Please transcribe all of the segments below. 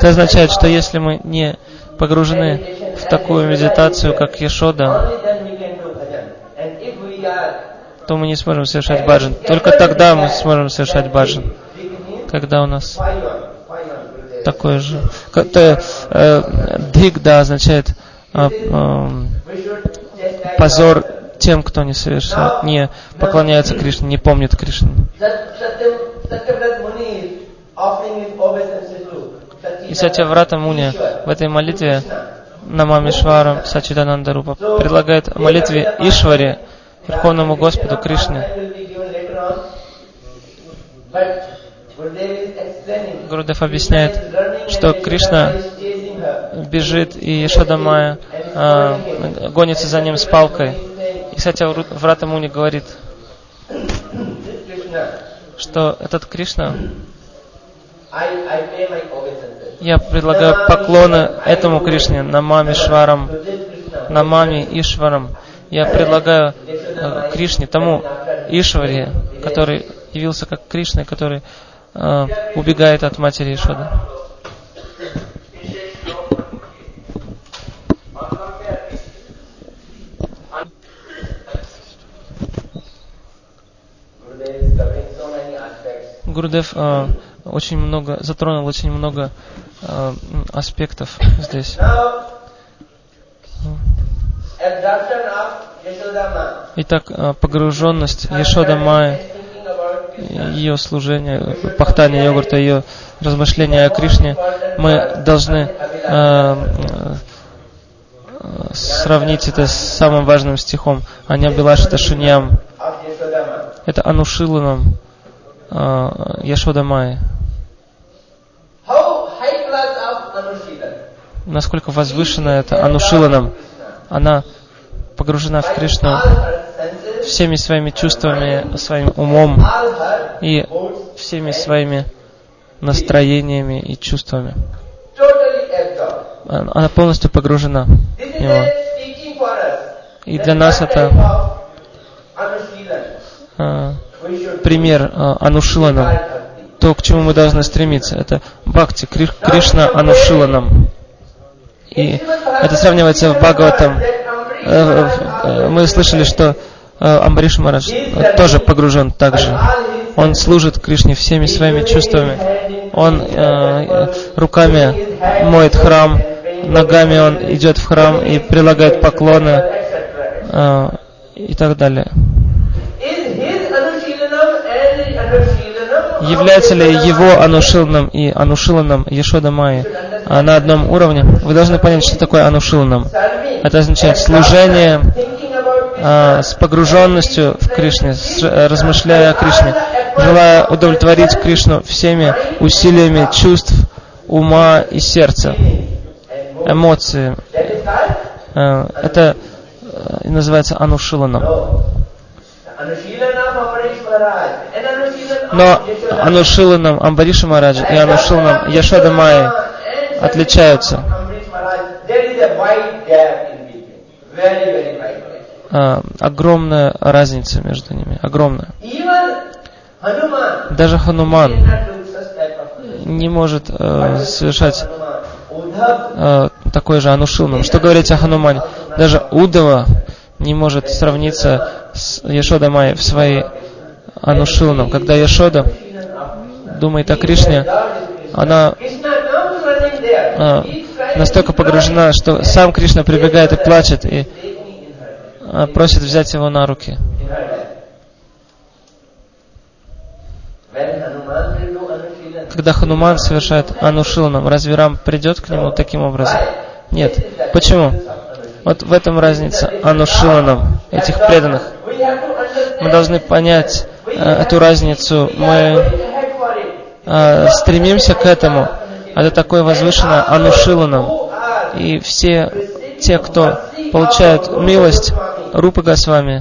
Это означает, что если мы не погружены в такую медитацию, как Яшода, то мы не сможем совершать баджан. Только тогда мы сможем совершать баджан, когда у нас такое же. Дхигда означает позор тем, кто не поклоняется Кришне, не помнит Кришну. И Сатьяврата Муни в этой молитве Намамишварам Сачидананда Рупа предлагает в молитве Ишваре, Верховному Господу Кришне. Гурудев объясняет, что Кришна бежит, и Яшода Майя гонится за ним с палкой. И Сатьяврата Муни говорит, что этот Кришна, я предлагаю поклоны этому Кришне, Намамишварам, Намами Ишварам. Я предлагаю Кришне, тому Ишваре, который явился как Кришна, который убегает от матери Яшоды. Гурудев затронул очень много аспектов здесь. Итак, погруженность Яшода Майи, ее служение, пахтание йогурта, ее размышления о Кришне, мы должны сравнить это с самым важным стихом Аньябилашита Шуньям. Это Анушиланам Яшода Майи. Насколько возвышена это Анушиланам. Она погружена в Кришну всеми своими чувствами, своим умом и всеми своими настроениями и чувствами. Она полностью погружена в него. И для нас это пример Анушиланам. То, к чему мы должны стремиться, это Бхакти, Кришна Анушиланам. И это сравнивается в Бхагаватам. Мы слышали, что Амбариш Махарадж тоже погружен также. Он служит Кришне всеми своими чувствами. Он руками моет храм, ногами он идет в храм и прилагает поклоны и так далее. Является ли его Анушиланам и Анушиланам Яшода Майи на одном уровне? Вы должны понять, что такое Анушиланам. Это означает служение с погруженностью в Кришне, размышляя о Кришне, желая удовлетворить Кришну всеми усилиями чувств, ума и сердца, эмоций. Это называется Анушиланам. Но Анушиланам Амбариша Махараджа и Анушиланам Яшода Майи отличаются. Огромная разница между ними. Огромная. Даже Хануман не может совершать такой же Анушиланам. Что говорить о Ханумане? Даже Удава не может сравниться с Яшода Майей в своей Анушиланам. Когда Яшода думает о Кришне, она настолько погружена, что сам Кришна прибегает и плачет, и просит взять его на руки. Когда Хануман совершает Анушиланам, разве Рам придет к нему таким образом? Нет. Почему? Вот в этом разница Анушиланам, этих преданных. Мы должны понять эту разницу. Мы стремимся к этому. Это такое возвышенное Анушиланам. И все те, кто получают милость Рупы Госвами,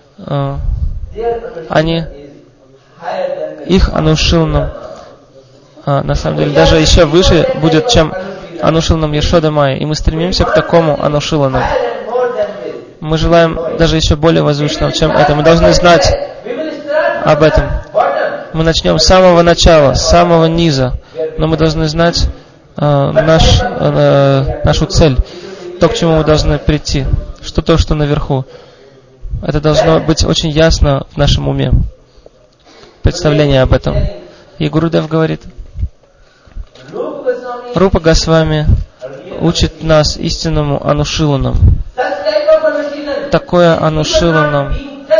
их Анушиланам на самом деле даже еще выше будет, чем Анушиланам Яшода Майи. И мы стремимся к такому Анушиланам. Мы желаем даже еще более возвышенного, чем это. Мы должны знать об этом. Мы начнем с самого начала, с самого низа. Но мы должны знать нашу цель, то, к чему мы должны прийти, что то, что наверху. Это должно быть очень ясно в нашем уме, представление об этом. И Гурудев говорит, Рупа Госвами учит нас истинному анушиланам. Такое анушиланам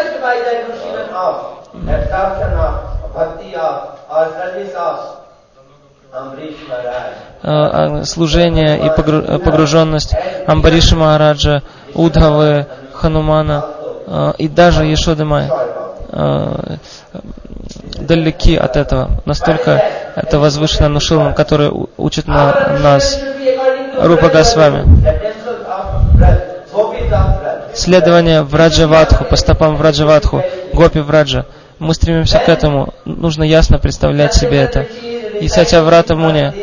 служение и погруженность Амбариша Махараджа, Удхавы, Ханумана и даже Яшоды Майи далеки от этого. Настолько это возвышено анушиланам, который учит нас Рупа Госвами. Следование Враджавадху, по стопам Враджавадху, Гопи Враджа. Мы стремимся к этому. Нужно ясно представлять себе это. И Сатяврата Муни,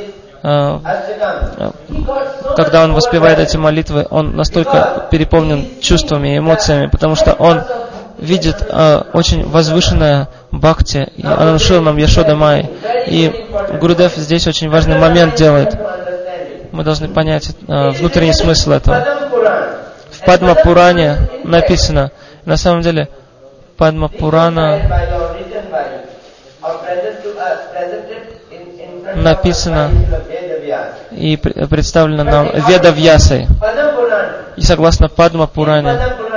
когда он воспевает эти молитвы, он настолько переполнен чувствами и эмоциями, потому что он видит очень возвышенное бхакти, и анушил нам Яшода Майи. И Гурудев здесь очень важный момент делает. Мы должны понять внутренний смысл этого. В Падма Пуране написано, на самом деле, Падма Пурана написано и представлено нам Веда Вьясой. И согласно Падма Пуране,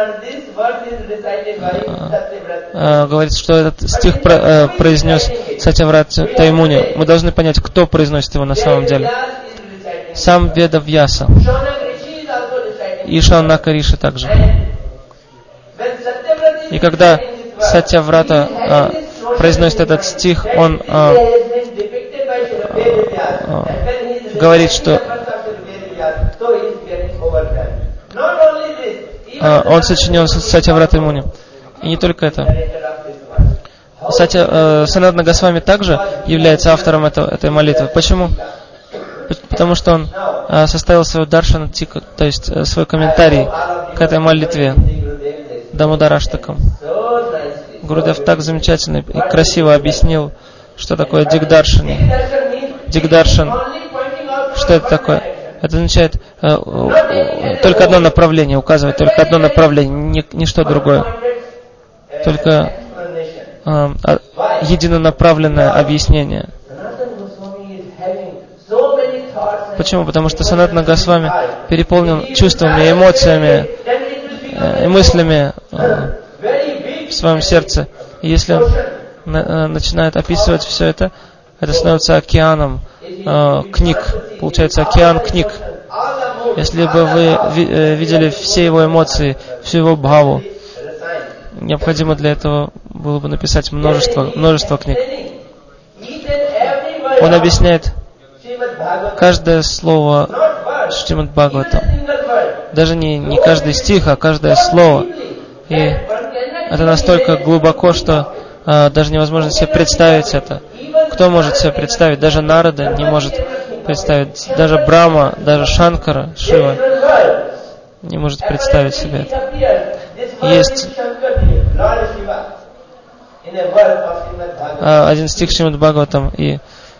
говорится, что этот стих произнес Сатяврата Таймуни. Мы должны понять, кто произносит его на самом деле. Сам Веда Вьяса. И Шаунака Риши также. И когда Сатяврата произносит этот стих, он говорит, что он сочинен Сатявратой Муни. И не только это. Санатана Госвами также является автором этой молитвы. Почему? Потому что он составил свою даршана тика, то есть свой комментарий к этой молитве Дамодараштакам. Гурудев так замечательно и красиво объяснил, что такое дигдаршани. Дигдаршан. Что это такое? Это означает только одно направление, указывает только одно направление, ничто другое. Только единонаправленное объяснение. Почему? Потому что Санатана Госвами переполнен чувствами, эмоциями и мыслями в своем сердце. И если он начинает описывать все это, это становится океаном книг. Получается океан книг. Если бы вы видели все его эмоции, всю его бхаву, необходимо для этого было бы написать множество книг. Он объясняет каждое слово Шримад Бхагаватам. Даже не каждый стих, а каждое слово. И это настолько глубоко, что даже невозможно себе представить это. Кто может себе представить? Даже Нарада не может представить. Даже Брахма, даже Шанкара, Шива не может представить себе это. Есть один стих Шримад Бхагаватам, и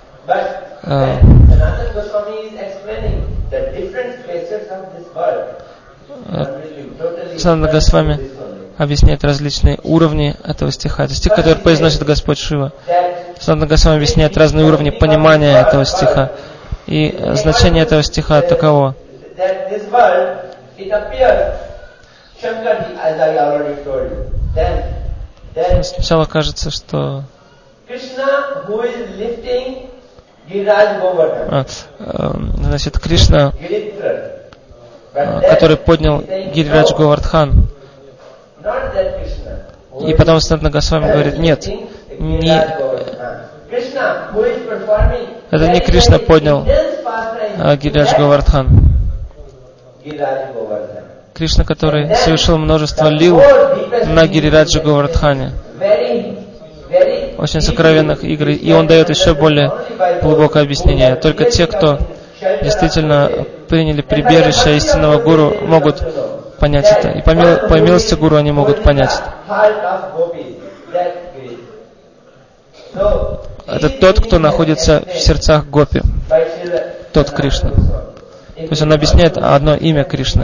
Санатана Госвами объясняет различные уровни этого стиха. Это стих, который произносит Господь Шива. Санатана Госвами объясняет разные уровни понимания этого стиха. И значение этого стиха таково. Сначала кажется, что значит, Кришна, который поднял Гирирадж Говардхан. И потом Санатана Госвами говорит, нет, это не Кришна поднял Гирирадж Говардхан. Кришна, который совершил множество лил на Гирираджа Говардхане. Очень сокровенных игр. И он дает еще более глубокое объяснение. Только те, кто действительно приняли прибежище истинного гуру, могут понять это. И по милости гуру они могут понять это. это тот, кто находится в сердцах Гопи. Тот Кришна. То есть он объясняет одно имя Кришны.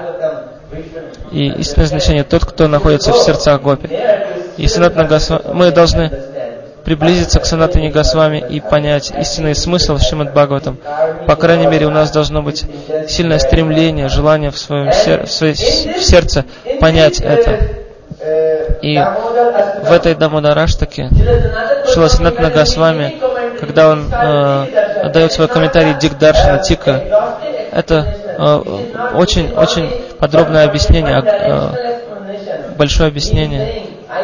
И истинное значение тот, кто находится в сердцах Гопи. И Санатана Госвами, мы должны приблизиться к Санатане Госвами и понять истинный смысл Шримад Бхагаватам. По крайней мере, у нас должно быть сильное стремление, желание в сердце понять это. И в этой Дамодараштаке Шрила Санатана Госвами, когда он дает свой комментарий Дигдаршана Тика, это очень подробное объяснение, большое объяснение.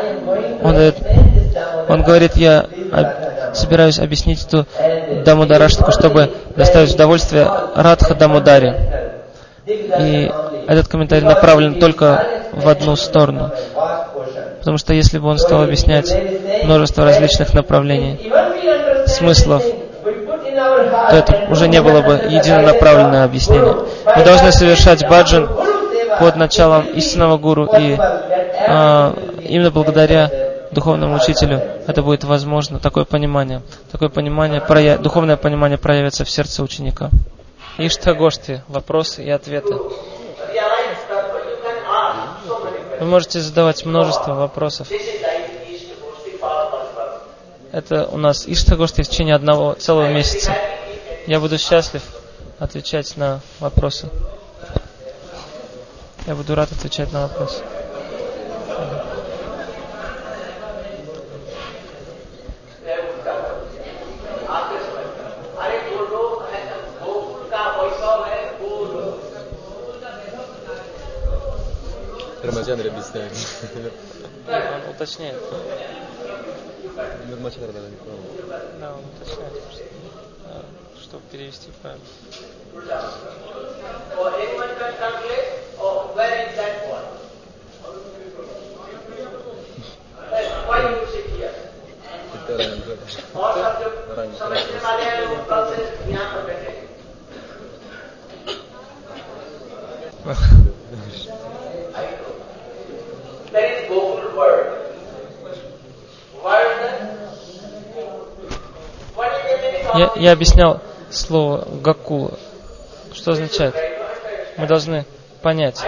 Он говорит, я собираюсь объяснить эту Дамодараштаку, чтобы доставить удовольствие Радха Дамодаре. И этот комментарий направлен только в одну сторону. Потому что если бы он стал объяснять множество различных направлений, смыслов, то это уже не было бы единонаправленное объяснение. Мы должны совершать баджан под началом истинного гуру, и именно благодаря духовному учителю это будет возможно, такое понимание, духовное понимание проявится в сердце ученика. Иштхагошти, вопросы и ответы. Вы можете задавать множество вопросов. Это у нас Иштхагошти в течение одного целого месяца. Я буду счастлив отвечать на вопросы. Я буду рад отвечать на вопросы. Рамаджандра объясняет. Он уточняет. Да, он уточняет, чтобы перевести правильно. Я объяснял слово Гакула. Что означает? Мы должны понять.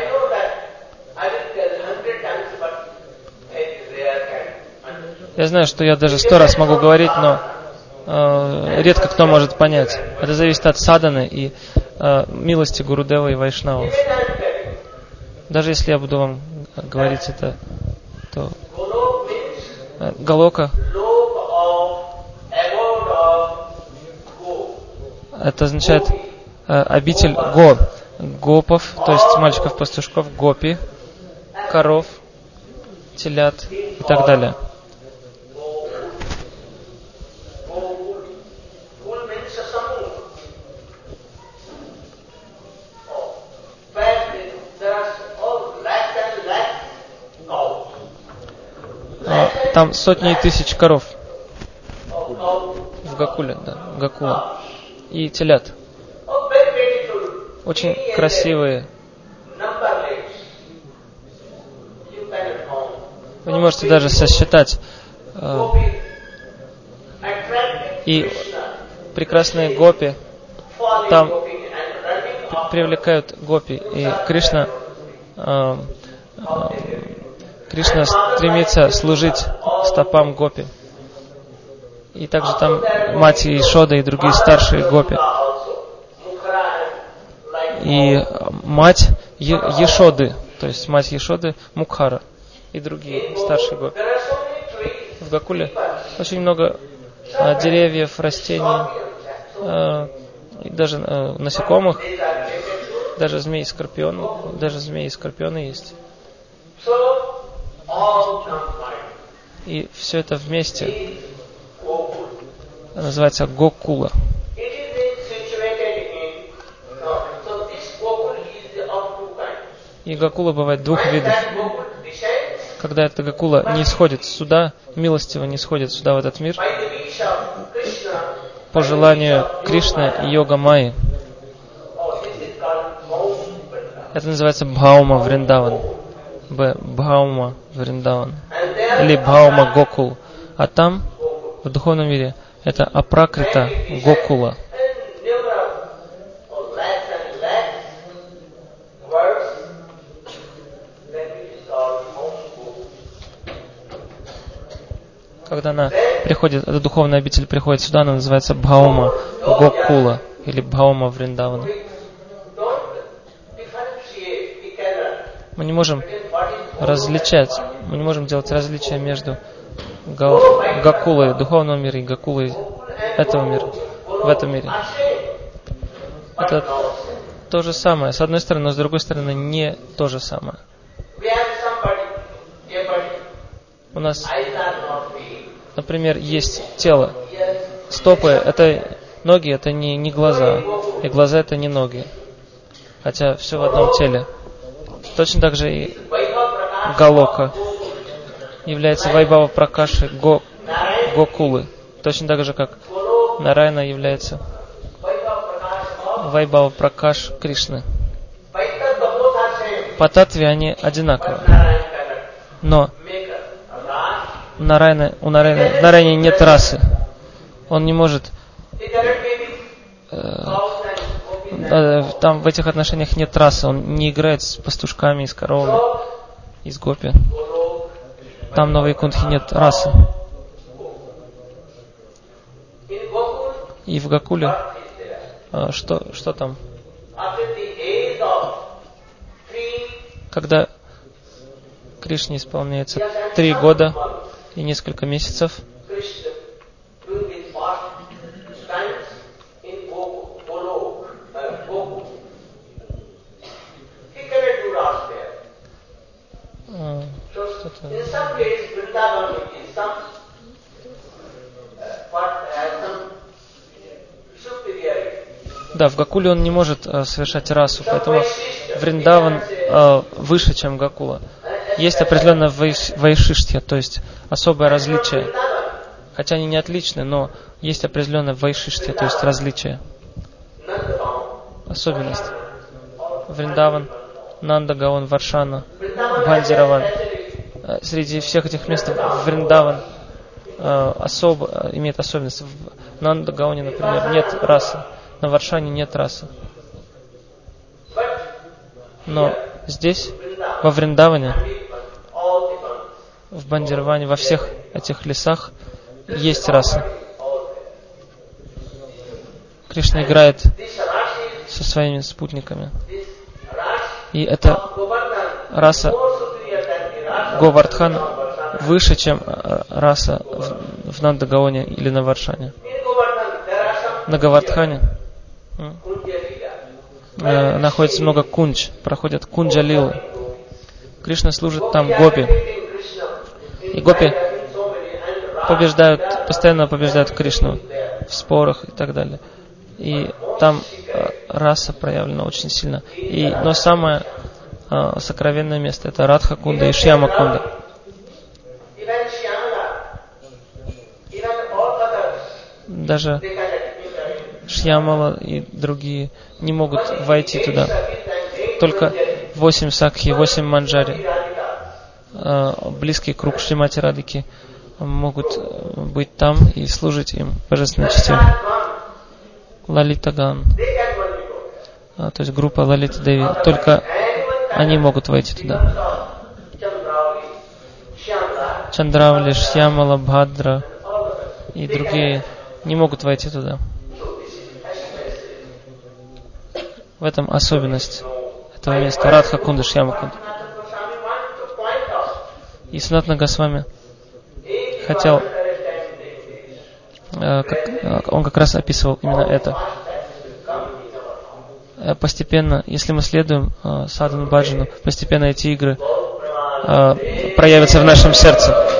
Я знаю, что я даже 100 раз могу говорить, но редко кто может понять. Это зависит от садханы и милости Гурудева и Вайшнавов. Даже если я буду вам говорить это, то Галока — это означает обитель гопов, то есть мальчиков-пастушков, гопи, коров, телят и так далее. Там сотни и тысяч коров в Гакуле, да, Гакула. И телят. Очень красивые. Вы не можете даже сосчитать. И прекрасные гопи там привлекают гопи. И Кришна стремится служить стопам гопи. И также там мать Ишода и другие старшие гопи. И мать Ешоды, то есть мать Ешоды Мукхара и другие старшие гопи. В Гакуле очень много деревьев, растений, и даже насекомых, даже змеи и скорпионы есть. И все это вместе называется Гокула. И Гакула бывает двух видов. Когда эта Гакула не сходит сюда, милостиво не сходит сюда, в этот мир, по желанию Кришны и Йога Майи. Это называется Бхаума Вриндаван. Бхаума Вриндаван. Или Бхаума Гокул. А там, в духовном мире, Это Апракрита Гокула. Когда она приходит, эта духовная обитель приходит сюда, она называется Бхаума Гокула или Бхаума Вриндавана. Мы не можем различать, мы не можем делать различия между Гокулой духовного мира и Гокулой этого мира, в этом мире. Это то же самое, с одной стороны, но с другой стороны не то же самое. У нас, например, есть тело. Стопы — это ноги, это не глаза. И глаза — это не ноги. Хотя все в одном теле. Точно так же и Галока является Вайбхава Пракашей Гокулы. Точно так же, как Нарайана является Вайбхава Пракаш Кришны. По татве они одинаковы. Но у Нарайана нет расы. Он не может... там в этих отношениях нет расы. Он не играет с пастушками, с коровами, из гопи. Там на Вайкунтхе нет расы. И в Гокуле что там? Когда Кришне исполняется 3 года и несколько месяцев, да, в Гокуле он не может совершать расу, поэтому Вриндаван выше, чем Гокула. Есть определенное вайшиштхья, то есть особое различие. Хотя они не отличны, но есть определенное вайшиштхья, то есть различие. Особенность. Вриндаван, Нанда, Гаон, Варшана, Бхандираван. Среди всех этих мест Вриндаван имеет особенность. В Нанда Гаоне, например, нет расы. На Варшане нет расы. Но здесь, во Вриндаване, в Бхандираване, во всех этих лесах есть раса. Кришна играет со своими спутниками. И эта раса Говардхан выше, чем раса в Нандагаоне или на Варшане. На Говардхане находится много кундж, проходят кунджа-лилы. Кришна служит там гопи. И гопи постоянно побеждают Кришну в спорах и так далее. И там раса проявлена очень сильно. Но самое сокровенное место — это Радха-кунда и Шьяма-кунда. Даже Шьямала и другие не могут войти туда. Только 8 сакхи, 8 манджари, близкий круг Шримати Радхики, могут быть там и служить им божественной честью. Лалитаган, то есть группа Лалита Деви, только они могут войти туда. Чандравали, Шьямала, Бхадра и другие не могут войти туда. В этом особенность этого места. Радха Кунда, Шьяма Кунда. И Санатана Госвами хотел, он как раз описывал именно это. Постепенно, если мы следуем садану баджану, постепенно эти игры проявятся в нашем сердце.